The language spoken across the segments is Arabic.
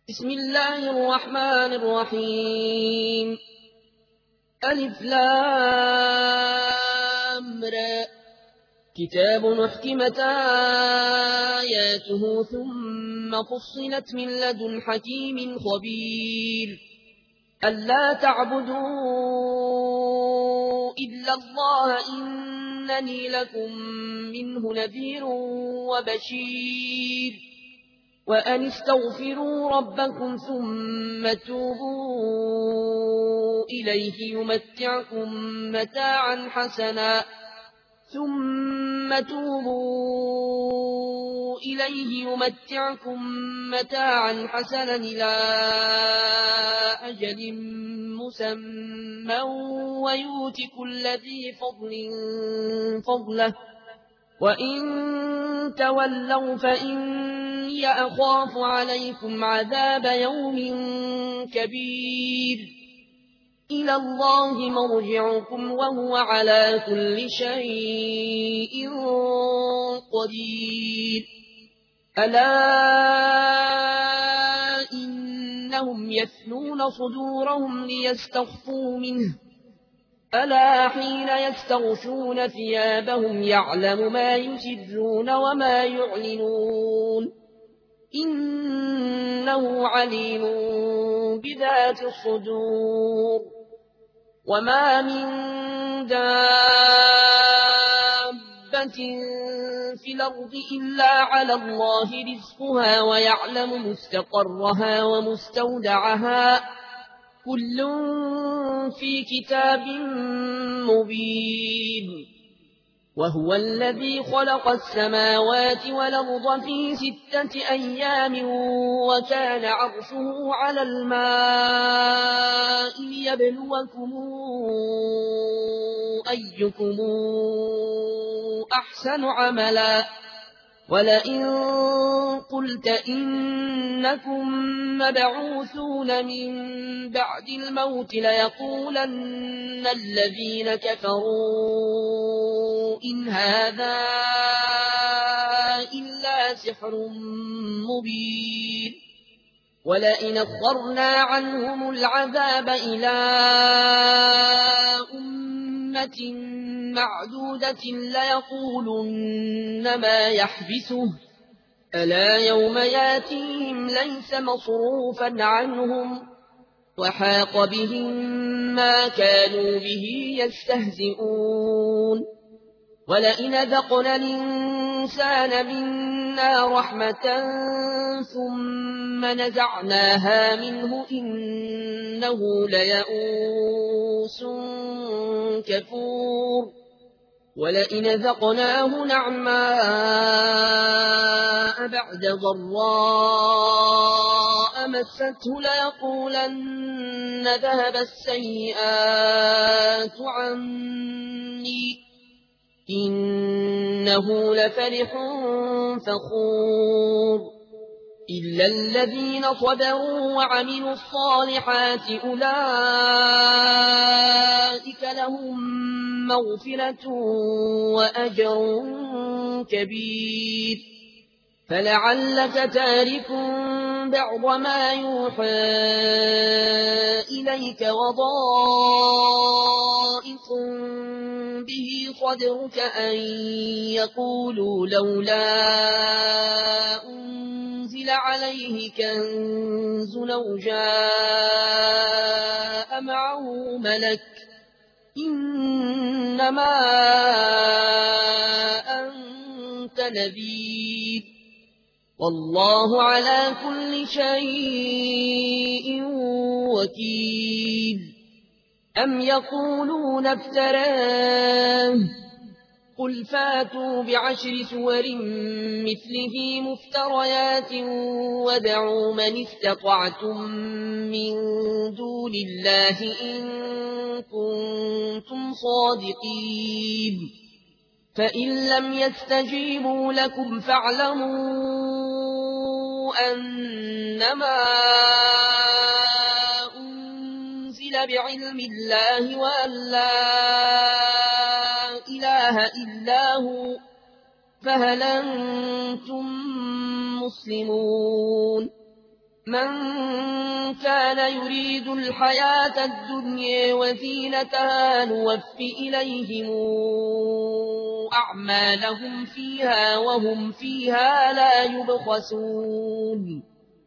بسم الله الرحمن الرحيم. ألف لام را. كتاب أحكمت آياته ثم فصلت من لدن حكيم خبير. ألا تعبدوا إلا الله إنني لكم منه نذير وبشير. وأن استغفروا ربكم ثم توبوا إليه يمتعكم متاعا حسنا إلى أجل مسمى ويؤت كل ذي فضل فضله. وإن تولوا فإني أخاف عليكم عذاب يوم كبير. إلى الله مرجعكم وهو على كل شيء قدير. ألا إنهم يثنون صدورهم ليستخفوا منه. ألا حين يستغشون ثيابهم يعلم ما يسرون وما يعلنون إنه عليم بذات الصدور. وما من دابة في الأرض إلا على الله رزقها ويعلم مستقرها ومستودعها كل في كتاب مبين. وهو الذي خلق السماوات والأرض في 6 أيام وكان عرشه على الماء ليبلوكم أيكم أحسن عملا. ولئن قلت إنكم مبعوثون من بعد الموت ليقولن الذين كفروا إن هذا إلا سحر مبين. ولئن أخرنا عنهم العذاب إلى أمة معدودة ليقولن ما يحبسه ألا يوم ياتيهم ليس مصروفا عنهم وحاق بهم ما كانوا به يستهزئون. ولئن ذقنا الإنسان منا رحمة ثم نزعناها منه إنه ليئوس كفور. ولئن ذقناه نعماء بعد ضراء مسته ليقولن ذهب السيئات عني إنه لفرح فخور. إلا الذين صبروا وعملوا الصالحات أولئك لهم مغفرة وأجر كبير. فلعلك تارك بعض ما يوحى إليك وضائق به صدرك أن يقولوا لولا أنزل عليه كنز أو جاء معه ملك إنما أنت نذير والله على كل شيء وكيل. أم يقولون افتراه قل فاتوا ب10 سور مثله مفتريات وادعوا من استطعتم من دون الله إن كنتم صادقين. فإن لم يستجيبوا لكم فاعلموا أنما أنزل بعلم الله وأن لا إله إلا هو فهل أنتم مسلمون؟ من كان يريد الحياة الدنيا وزينتها نوف إليهم أعمالهم فيها وهم فيها لا يبخسون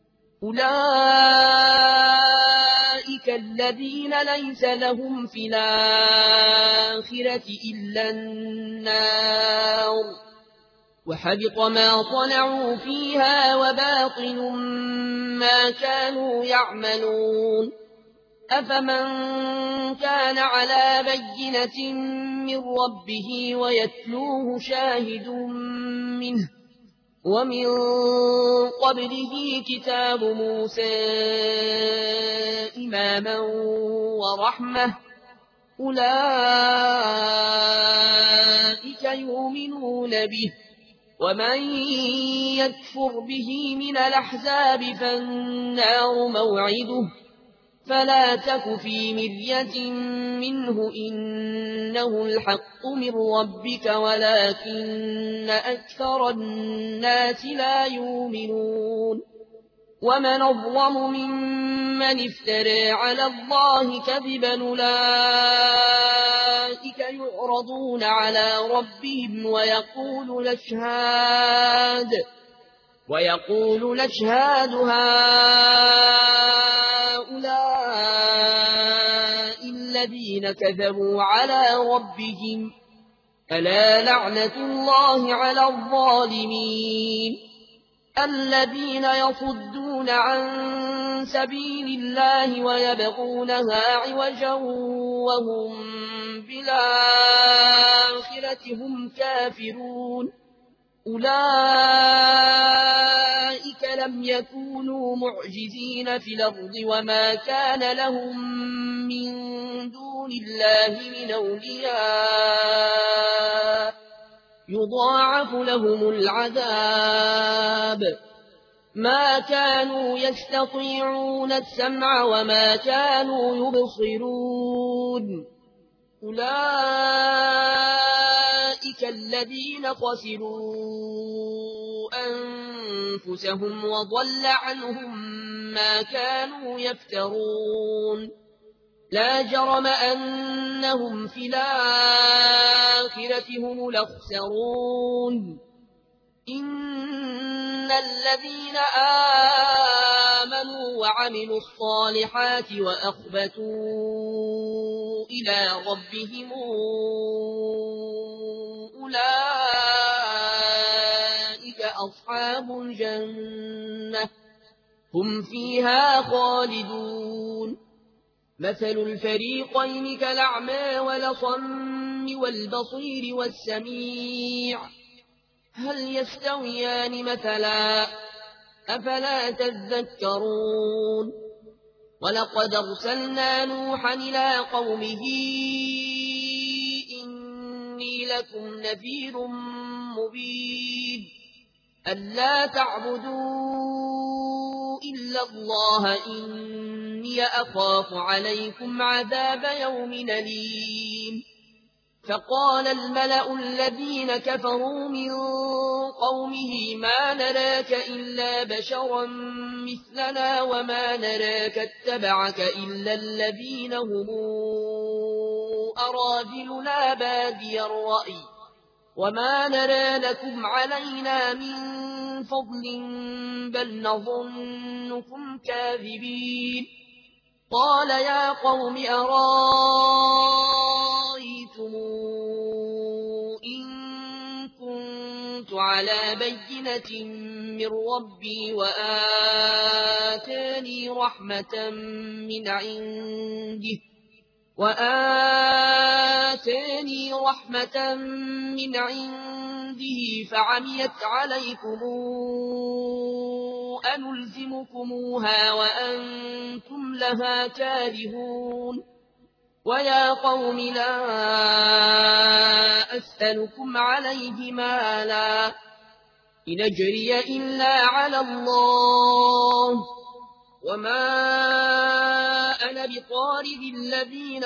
أولئك الذين ليس لهم في الآخرة إلا النار وحبط ما صنعوا فيها وباطل ما كانوا يعملون أفمن كان على بينة من ربه ويتلوه شاهد منه ومن قبله كتاب موسى إماما ورحمة أولئك يؤمنون به ومن يكفر به من الأحزاب فالنار موعده فلا تك في مرية منه إنه الحق من ربك ولكن أكثر الناس لا يؤمنون ومن أظلم ممن افترى على الله كذبا أولئك يعرضون على ربهم ويقول نشهاد هؤلاء الذين كذبوا على ربهم ألا لعنة الله على الظالمين الذين يصدون عن سبيل الله ويبغونها عوجا وهم بالآخرة هم كافرون أولئك لم يكونوا معجزين في الأرض وما كان لهم من دون الله من أولياء يضاعف لهم العذاب ما كانوا يستطيعون السمع وما كانوا يبصرون أولئك الذين خسروا أنفسهم وضل عنهم ما كانوا يفترون لا جرم أنهم في الآخرة هم الأخسرون إن الذين آمنوا وعملوا الصالحات وأخبتوا إلى ربهم أولئك أصحاب الجنة هم فيها خالدون مثل الفريقين كالأعمى والأصم والبصير والسميع هل يستويان مثلا أفلا تذكرون ولقد أرسلنا نوحا إلى قومه إني لكم نذير مبين ألا تعبدوا إلا الله إني أخاف عليكم عذاب يوم أليم فقال الملأ الذين كفروا من قومه ما نراك إلا بشرا مثلنا وما نراك اتبعك إلا الذين هم أراذلنا بادي الرأي وما نرى لكم علينا من فضل بل نظنكم كاذبين قال يا قوم أرأيتم إن كنت على بينة من ربي وآتاني رحمة من عنده فعميت عليكم أنلزمكموها وأنتم لها كارهون ويا قوم لا أسألكم عليه مالا إن أجري إلا على الله وما أنا بطارد الذين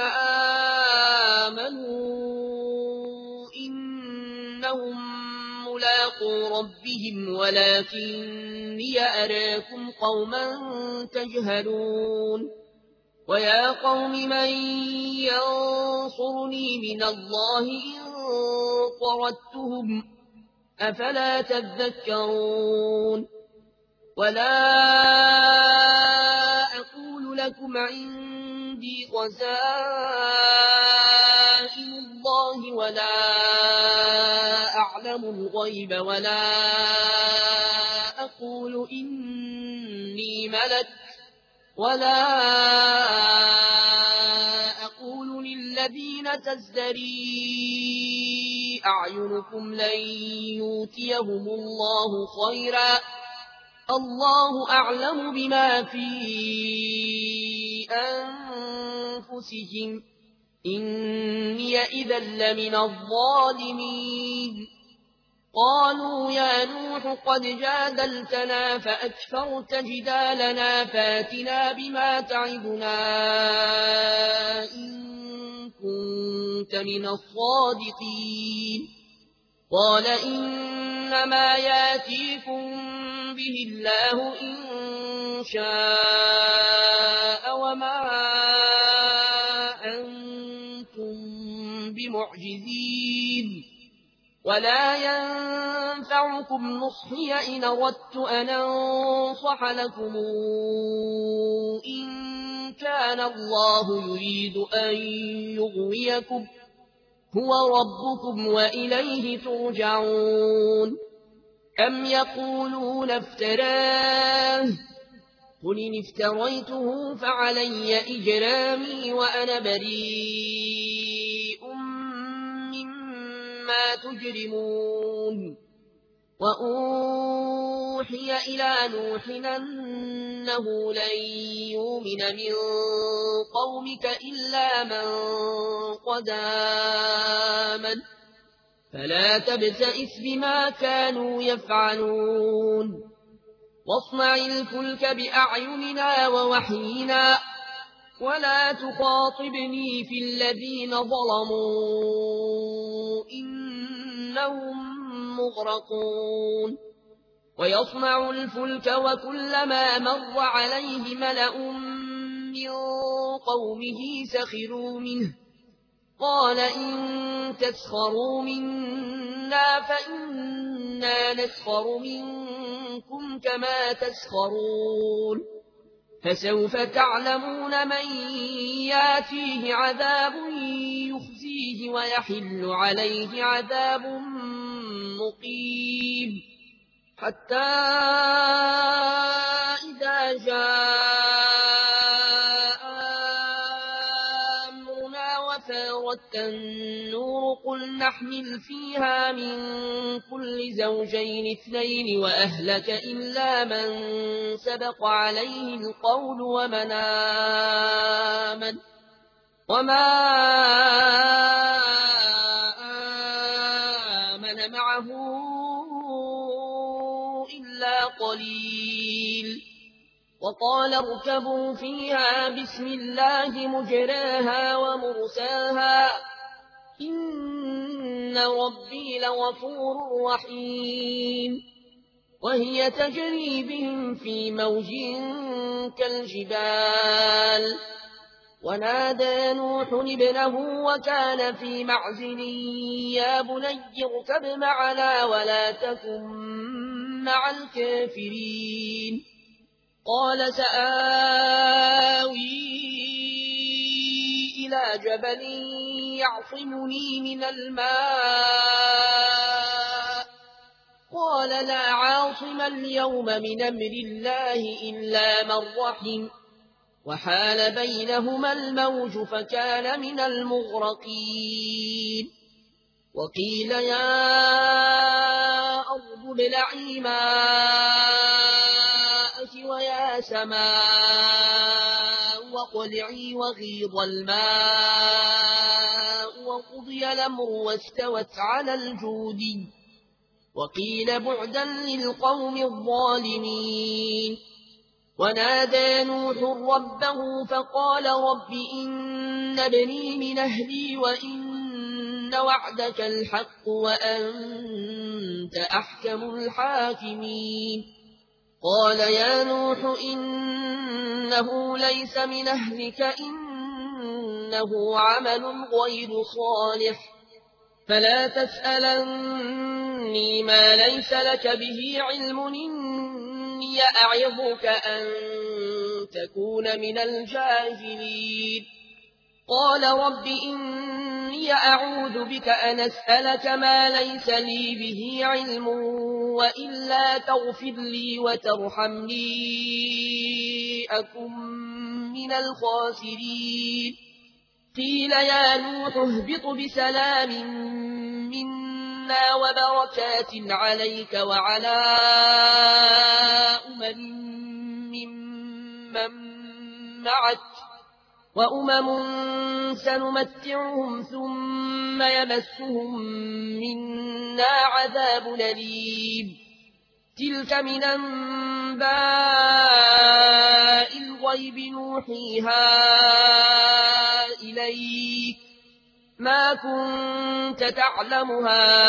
آمنوا إنهم ملاقو حق ربهم ولكني أراكم قوما تجهلون ويا قوم من ينصرني من الله إن طردتهم أفلا تذكرون ولا أقول لكم عندي خزائن الله ولا أعلم الغيب ولا أقول إني ملك ولا أقول للذين تزدري أعينكم لن يؤتيهم الله خيرا الله أعلم بما في أنفسهم إني إذا لمن الظالمين قالوا يا نوح قد جادلتنا فأكثرت جدالنا فاتنا بما تعدنا إن كنت من الصادقين قال إنما ياتيكم به الله إن شاء وما أنتم بمعجزين ولا ينفعكم نصحي إن أردت أن أنصح لكم إن كان الله يريد أن يغويكم هو ربكم وإليه ترجعون أم يقولون افتراه قل إن افتريته فعلي إجرامي وأنا بريء مما تجرمون وأوحي إلى نوح أنه لن يؤمن من قومك إلا من قد آمن فلا تبتئس بما كانوا يفعلون واصنع الفلك بأعيننا ووحينا ولا تخاطبني في الذين ظلموا إنهم مغرقون ويصنع الفلك وكلما مر عليه ملأ من قومه سخروا منه قال إن تسخروا منا فإنا نسخر منكم كما تسخرون فسوف تعلمون من ياتيه عذاب يخزيه ويحل عليه عذاب مقيم حتى إذا جاء أمرنا وفارت النور قل نحمل فيها من كل زوجين اثنين وأهلك إلا من سبق عليه القول وما آمن معه إلا قليل وقال اركبوا فيها بسم الله مجراها ومرساها إن ربي لغفور رحيم وهي تجري بهم في موج كالجبال ونادى نوح ابنه وكان في معزل يا بني اركب معنا ولا تكن مع الكافرين قال سآوي إلى جبل يعصمني من الماء قال لا عاصم اليوم من أمر الله إلا من رحم وحال بينهما الموج فكان من المغرقين وقيل يا أرض ابلعي ماءك ويا سماء واقلعي وغيض الماء وقضي الأمر واستوت على الجود وقيل بعدا للقوم الظالمين ونادى نوح ربه فقال رب إن ابني من أهلي وإن وعدك الحق وأنت وأنت أحكم الحاكمين قال يا نوح إنه ليس من أهلك إنه عمل غير صالح فلا تسألني ما ليس لك به علم إني أعظك أن تكون من الجاهلين قال رب إني أعوذ بك أن أسألك ما ليس لي به علم وإلا تغفر لي وترحمني أكن من الخاسرين قيل يا نوح اهبط بسلام منا وبركات عليك وعلى ممن معك سنمتعهم ثم يمسهم منا عذاب أليم تلك من أنباء الغيب نوحيها إليك ما كنت تعلمها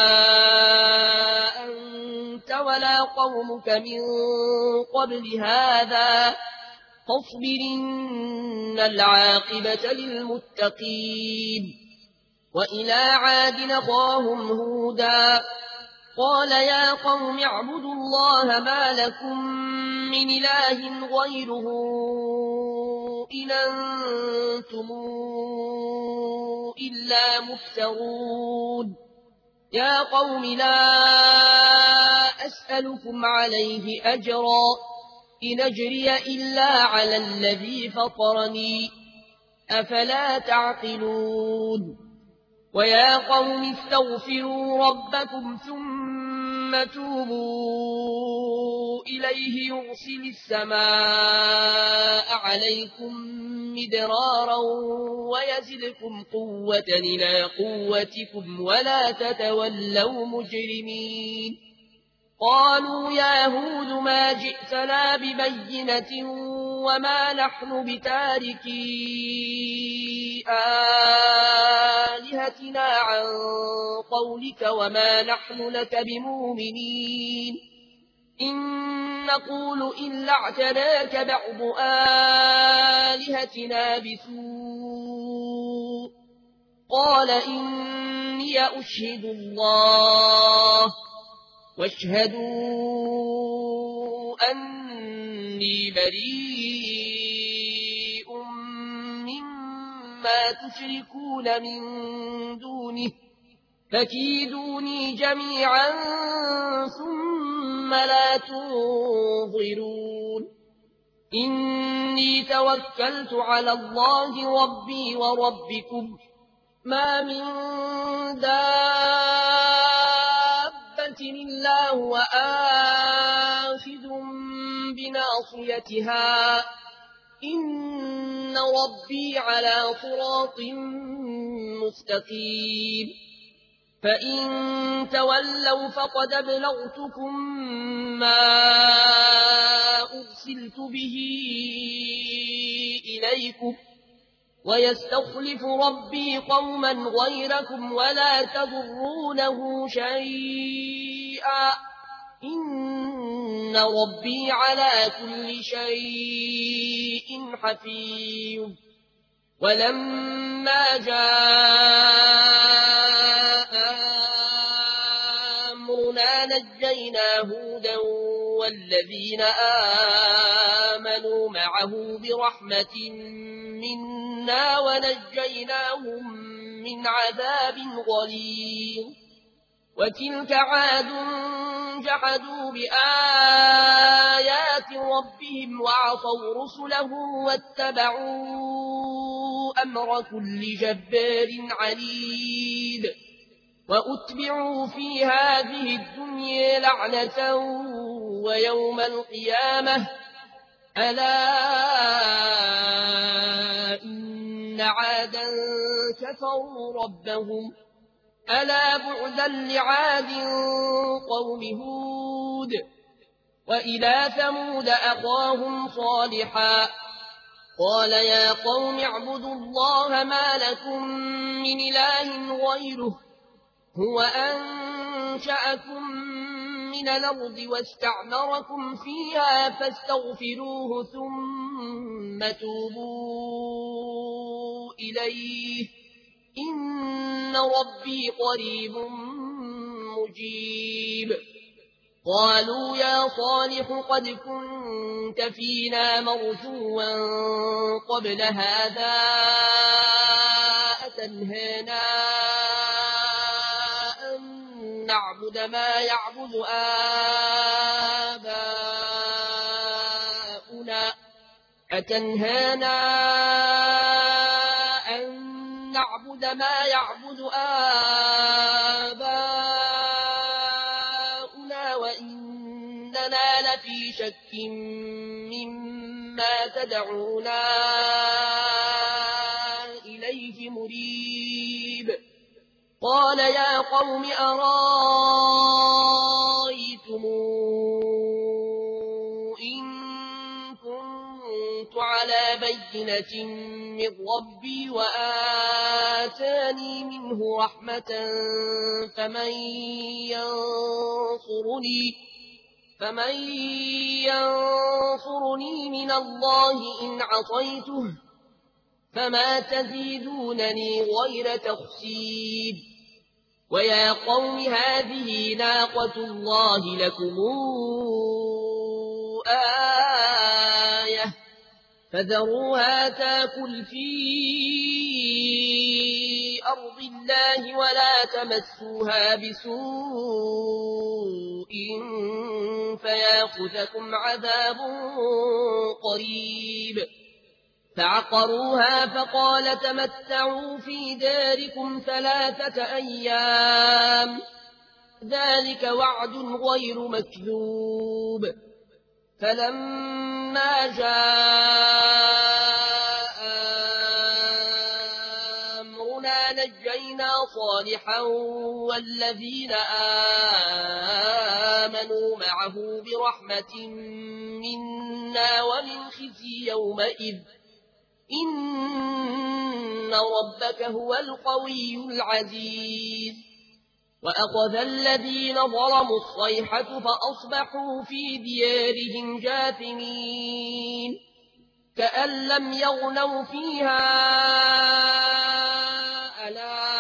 أنت ولا قومك من قبل هذا فاصبر إن العاقبة للمتقين وإلى عاد أخاهم هودا قال يا قوم اعبدوا الله ما لكم من إله غيره إن أنتم إلا مفترون يا قوم لا أسألكم عليه أجرا إن أجري إلا على الذي فطرني أفلا تعقلون ويا قوم استغفروا ربكم ثم توبوا إليه يرسل السماء عليكم مدرارا ويزدكم قوة إلى قوتكم ولا تتولوا مجرمين قالوا يا هود ما جئتنا ببينة وما نحن بتاركي آلهتنا عن قولك وما نحن لك بمؤمنين إن نقول إلا اعتراك بعض آلهتنا بسوء قال إني أشهد الله واشهدوا أني بريء مما تشركون من دونه فكيدوني جميعا ثم لا تنظرون إني توكلت على الله ربي وربكم ما من دابة إلا هو آخذ بناصيتها إن ربي على صراط مستقيم فإن تولوا فقد أبلغتكم ما أرسلت به إليكم ويستخلف ربي قوما غيركم ولا تضرونه شيئا إن ربي على كل شيء حفيظ ولما جاء أمرنا نجينا هودا والذين آمنوا معه برحمة منا ونجيناهم من عذاب غليظ وتلك عاد جحدوا بآيات ربهم وعصوا رسله واتبعوا أمر كل جبار عنيد وأتبعوا في هذه الدنيا لعنة ويوم القيامة ألا إن عادا كفروا ربهم ألا بعدا لعاد قوم هود وإلى ثمود أخاهم صالحا قال يا قوم اعبدوا الله ما لكم من إله غيره هو أنشأكم من الأرض واستعمركم فيها فاستغفروه ثم توبوا إليه إن ربي قريب مجيب. قالوا يا صالح قد كنت فينا مرجوا قبل هذا أتنهانا أن نعبد ما يعبد آباؤنا وإننا لفي شك مما تدعونا إليه مريب. قال يا قوم أرايتم إن كنت على بينة من ربي وآتاني منه رحمة فمن ينصرني من الله إن عصيته فما تزيدونني غير تخسير. ويا قوم هذه ناقة الله لكم آية فذروها تاكل في أرض الله ولا تمسوها بسوء فياخذكم عذاب قريب. فعقروها فقال تمتعوا في داركم 3 أيام ذلك وعد غير مكذوب. فلما جاء أمرنا نجينا صالحا والذين آمنوا معه برحمة منا ومن خزي يومئذ إن ربك هو القوي العزيز. وأخذ الذين ظلموا الصيحة فأصبحوا في ديارهم جاثمين كأن لم يغنوا فيها ألا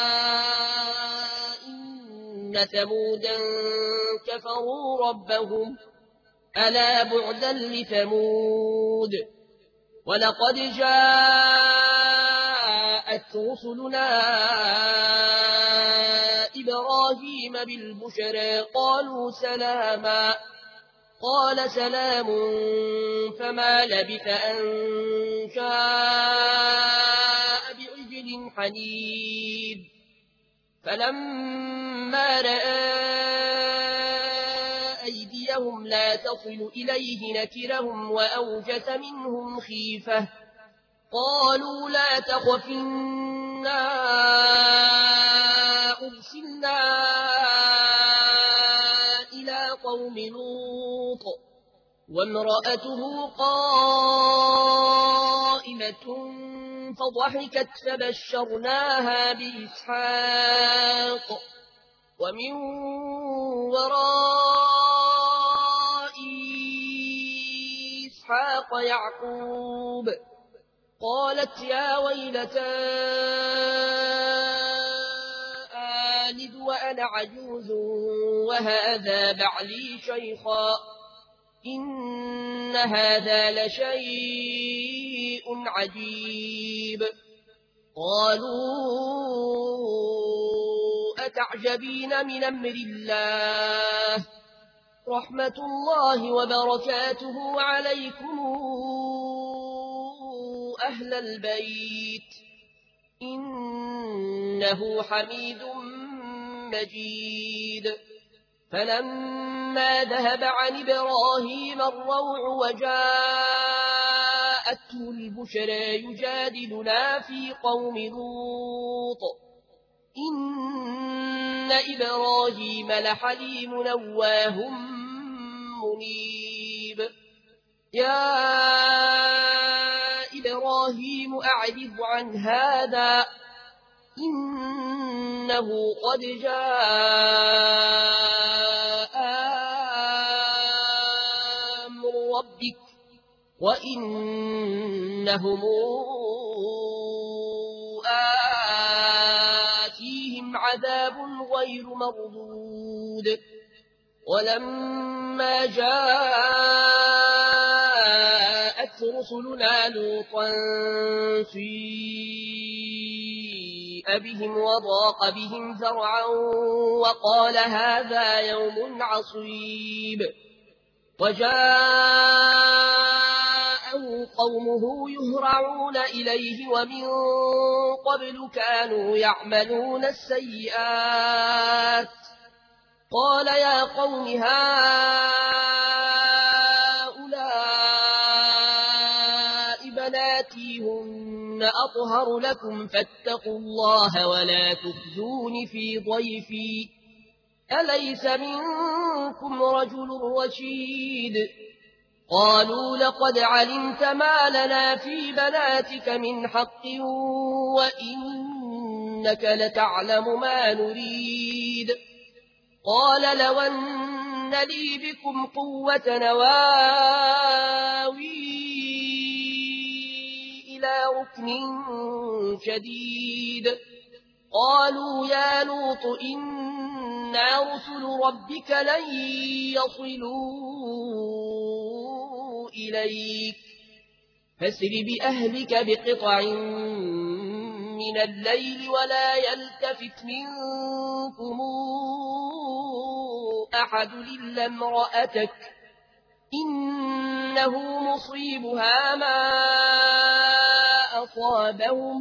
إن ثمودا كفروا ربهم ألا بعدا لثمود. ولقد جاءت رسلنا إبراهيم بالبشرى قالوا سلاما قال سلام فما لبث أن جاء بعجل حنيذ. فلما رأى أيديهم لا تصل إليه نكرهم وأوجس منهم خيفة قالوا لا تخف إنا أرسلنا إلى قوم لوط وامرأته قائمة فضحكت فبشرناها بإسحاق ومن وراء إسحاق يعقوب. قالت يا ويلتى آلد وأنا عجوز وهذا بعلي شيخا إن هذا لشيء عجيب. قالوا أتعجبين من أمر الله رحمة الله وبركاته عليكم أهل البيت إنه حميد مجيد. فلما ذهب عن إبراهيم الروع وجاءته البشرى يجادلنا في قوم لوط إن إبراهيم لحليم أواه منيب. يا إبراهيم أعرض عن هذا إنه قد جاء وإنهم آتيهم عذاب غير مردود ولما جاءت رسلنا لوطا سيء بهم وضاق بهم ذرعا وقال هذا يوم عصيب وجاءه قومه يهرعون إليه ومن قبل كانوا يعملون السيئات قال يا قوم هؤلاء بناتي هن أطهر لكم فاتقوا الله ولا تخزون في ضيفي أليس منكم رجل رشيد قالوا لقد علمت ما لنا في بناتك من حق وإنك لتعلم ما نريد قال لو أن لي بكم قوة نواوي إلى ركن شديد قالوا يا لوط إنا رسل ربك لن يصلوا إليك فاسر بأهلك بقطع من الليل ولا يلتفت منكم أحد إلا امرأتك إنه مصيبها ما أصابهم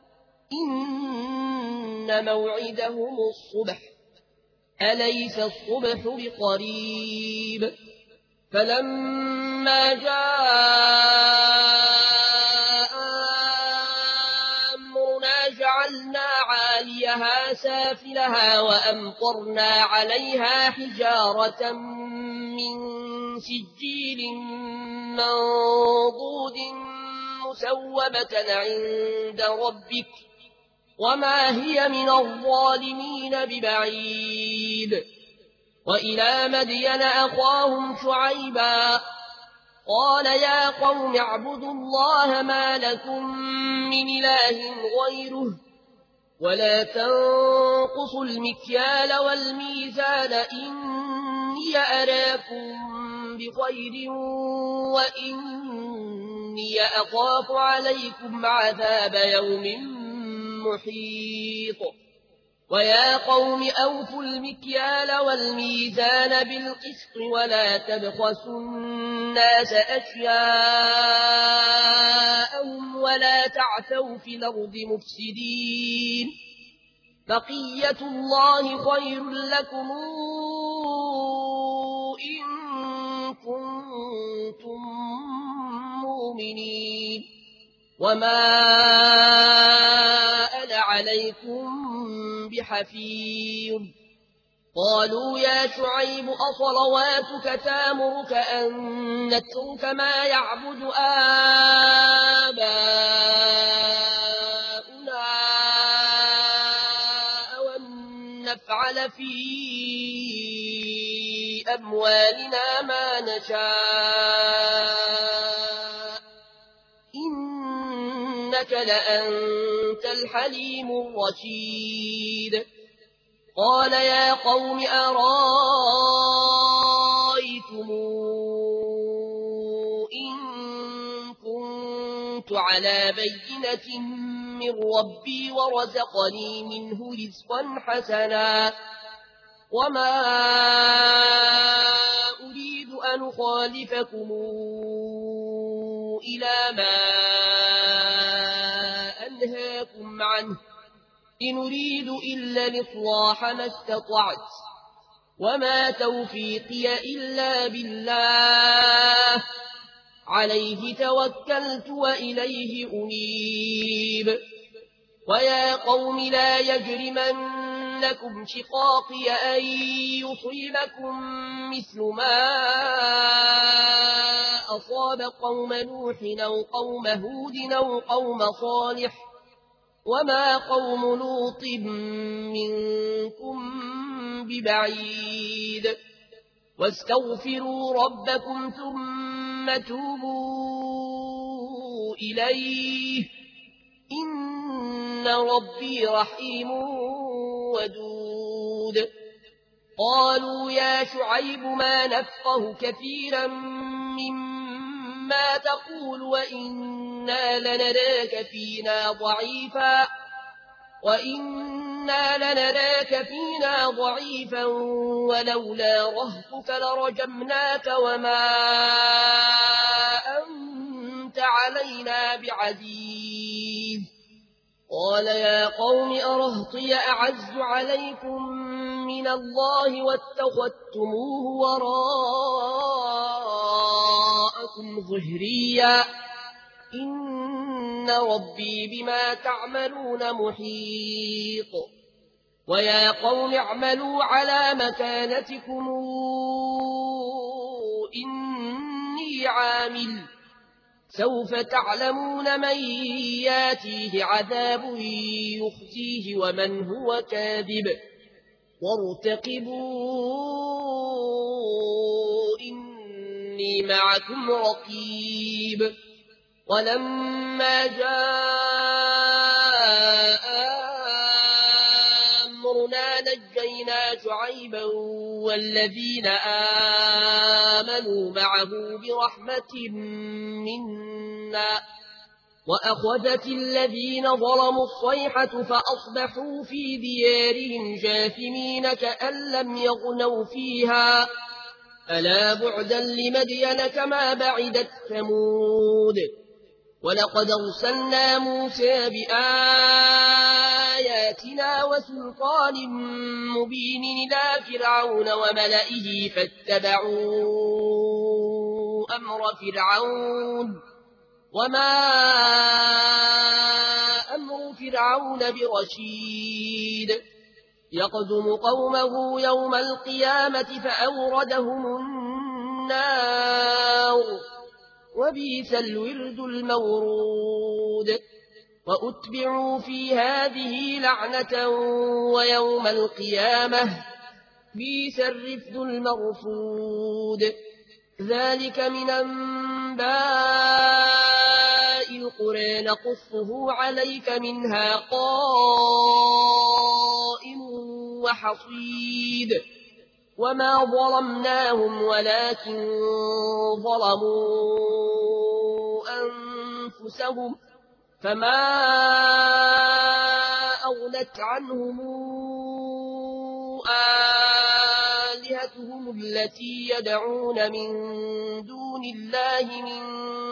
إن موعدهم الصبح أليس الصبح بقريب فلما جاء أمرنا جعلنا عاليها سافلها وأمطرنا عليها حجارة من سجيل منضود مسومة عند ربك وما هي من الظالمين ببعيد وإلى مدين أخاهم شعيبا قال يا قوم اعبدوا الله ما لكم من إله غيره ولا تنقصوا المكيال والميزان إني أراكم بخير وإني أخاف عليكم عذاب يوم محيط ويا قوم أوفوا المكيال والميزان بالقسط ولا تبخسوا الناس أشياءهم ولا تعثوا في الأرض مفسدين بقية الله خير لكم إن كنتم مؤمنين وما أنا عليكم بحفيظ قالوا يا شعيب أصلواتك تامرك أن نترك ما يعبد آباؤنا أو أن نفعل في أموالنا ما نشاء إنك لأنت الحليم الرشيد قال يا قوم أرايتم إن كنت على بينة من ربي ورزقني منه رزقا حسنا وما أريد أن أخالفكم إلى ما أنهاكم عنه إن أريد إلا الإصلاح ما استطعت وما توفيقي إلا بالله عليه توكلت وإليه أنيب ويا قوم لا يجرمنكم شقاقي أن يصيبكم مثل ما أصاب قوم نوح أو قوم هود أو قوم صالح وما قوم لوط منكم ببعيد واستغفروا ربكم ثم توبوا إليه إن ربي رحيم ودود قالوا يا شعيب ما نفقه كثيرا مما تقول وإنا لنراك فينا ضعيفا ولولا رهطك لرجمناك وما أنت علينا بعزيز قال يا قوم أرهطي أعز عليكم من الله واتخذتموه وراءكم ظهريا إن ربي بما تعملون محيط ويا قوم اعملوا على مكانتكم إني عامل سوف تعلمون من ياتيه عذاب يخزيه ومن هو كاذب وارتقبوا إني معكم رقيب ولما جاء أمرنا نجينا شعيبا والذين آمنوا معه برحمة منا وأخذت الذين ظلموا الصيحة فأصبحوا في ديارهم جاثمين كأن لم يغنوا فيها ألا بعدا لمدين كما بعدت ثمود ولقد أرسلنا موسى بآياتنا وسلطان مبين إلى فرعون وملئه فاتبعوا أمر فرعون وما أمر فرعون برشيد يقدم قومه يوم القيامة فأوردهم النار وبئس الورد المورود وأتبعوا في هذه لعنة ويوم القيامة بئس الرفد المرفود ذلك من أنباء القرى نقصه عليك منها قائم وحصيد وما ظلمناهم ولكن ظلموا أنفسهم فما أغنت عنهم آلهتهم التي يدعون من دون الله من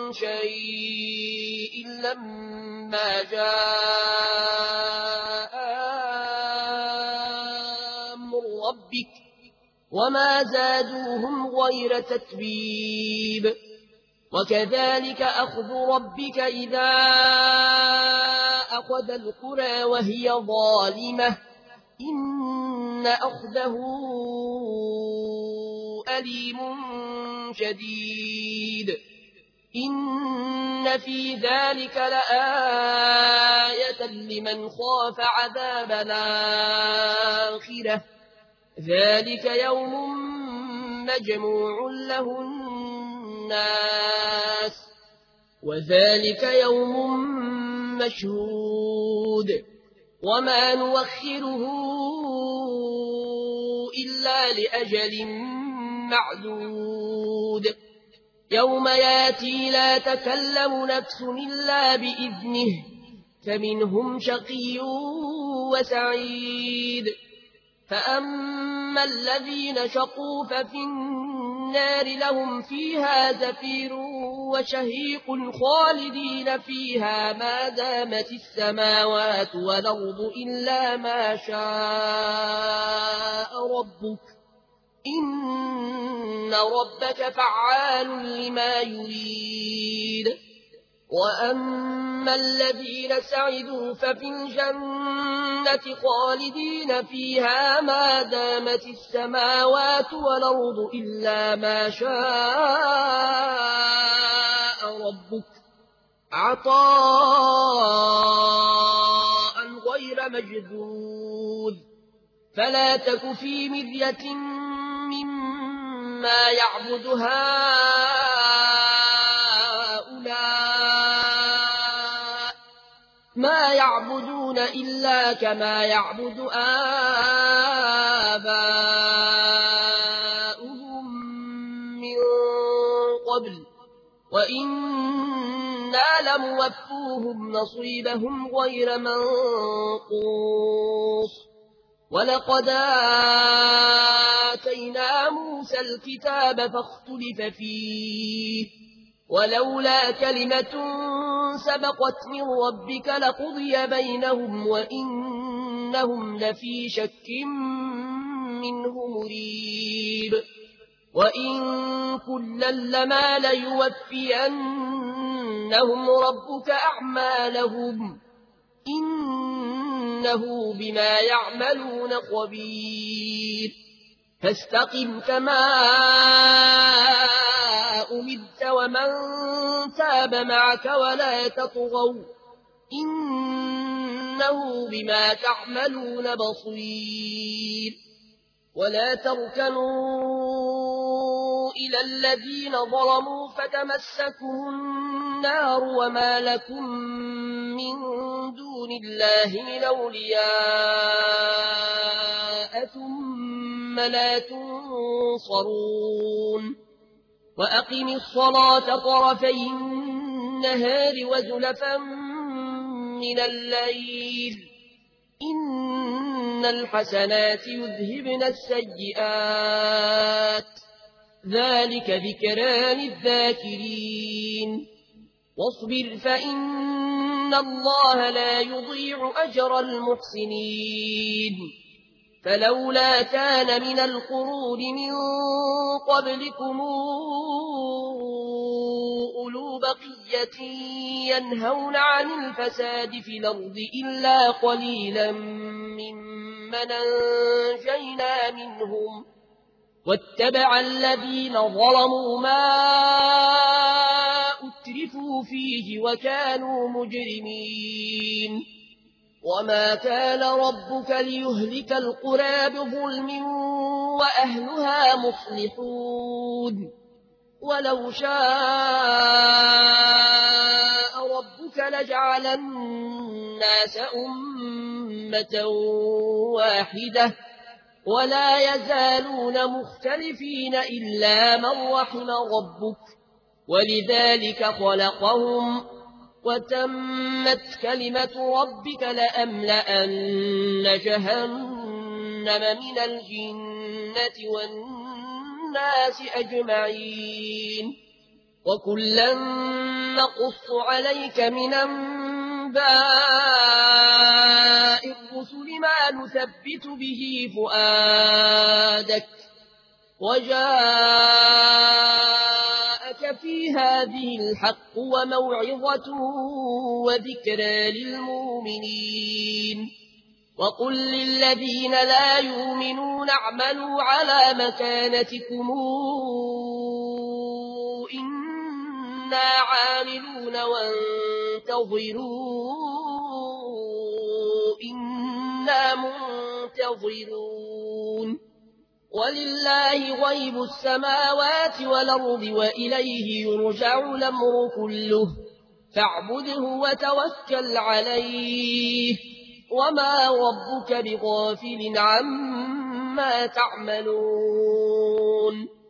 شيء لما جاء أمر ربك وما زادوهم غير تتبيب وكذلك أخذ ربك إذا أخذ القرى وهي ظالمة إن أخذه أليم شديد إن في ذلك لآية لمن خاف عذاب الآخرة ذلك يوم مجموع له الناس وذلك يوم مشهود وما نوخره إلا لأجل معدود يوم ياتي لا تكلم نفس إلا بإذنه فمنهم شقي وسعيد فأما الذين شقوا ففي النار لهم فيها زفير وشهيق خالدين فيها ما دامت السماوات والأرض إلا ما شاء ربك إن ربك فعال لما يريد وأما الذين سعدوا ففي الجنة خالدين فيها ما دامت السماوات والأرض إلا ما شاء ربك عطاء غير مجذوذ فلا تك في مرية مما يعبد هؤلاء ما يعبدون إلا كما يعبد آباؤهم من قبل وإنا لموفوهم نصيبهم غير منقوص ولقد آتينا موسى الكتاب فاختلف فيه ولولا كلمة سبقت من ربك لقضي بينهم وإنهم لفي شك منه مريب وإن كلا لما ليوفينهم ربك أعمالهم إنه بما يعملون خبير فاستقم كما أمرت ومن تاب معك ولا تطغوا إنه بما تعملون بصير ولا تركنوا إلى الذين ظلموا فتمسكوا النار وما لكم من دون الله من أولياء ثم لا تنصرون وأقم الصلاة طرفي النهار وزلفا من الليل إن الحسنات يذهبن السيئات ذلك ذكرى للذاكرين واصبر فإن الله لا يضيع أجر المحسنين فلولا كان من القرون من قبلكم أولو بقية ينهون عن الفساد في الأرض إلا قليلا ممن أنجينا منهم واتبع الذين ظلموا ما أترفوا فيه وكانوا مجرمين وما كان ربك ليهلك القرى بظلم وأهلها مصلحون ولو شاء ربك لجعل الناس أمة واحدة ولا يزالون مختلفين إلا من رحم ربك ولذلك خلقهم وتمت كلمة ربك لأملأن جهنم من الجنة والناس أجمعين وكلا نقص عليك من أنباء الرسل ما نثبت به فؤادك وجاءك في هذه الحق وموعظة وذكرى للمؤمنين وقل للذين لا يؤمنون اعملوا على مكانتكم إنا عاملون وانتظروا إنا منتظرون ولله غيب السماوات والأرض وإليه يرجع الأمر كله فاعبده وتوكل عليه وما ربك بغافل عما تعملون